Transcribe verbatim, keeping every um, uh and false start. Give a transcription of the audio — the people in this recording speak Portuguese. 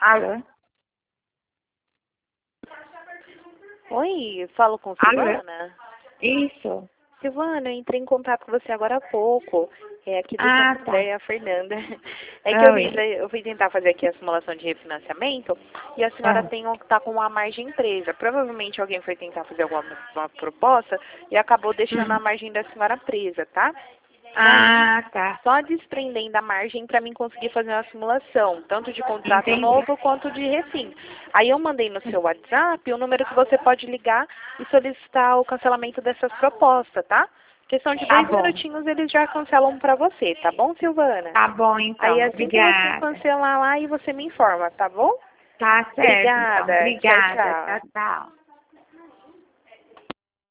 Alô? Oi, falo com Alô? Silvana. Isso. Silvana, eu entrei em contato com você agora há pouco. É aqui do Ah, Santo tá. André, a Fernanda. É que eu, Oi. vim, eu fui tentar fazer aqui a simulação de refinanciamento e a senhora Ah, está com uma margem presa. Provavelmente alguém foi tentar fazer alguma uma proposta e acabou deixando hum. a margem da senhora presa, tá? Daí, Ah, tá. só desprendendo a margem para mim conseguir fazer uma simulação, tanto de contrato Entendi. novo quanto de refim. Aí eu mandei no seu WhatsApp o número que você pode ligar e solicitar o cancelamento dessas propostas, tá? Questão de Tá dois bom. minutinhos eles já cancelam para você, tá bom, Silvana? Tá bom, Aí então. assim que você Obrigada. cancelar lá e você me informa, tá bom? Tá certo, então. Obrigada. Tchau, Obrigada. Tchau, tchau. tchau.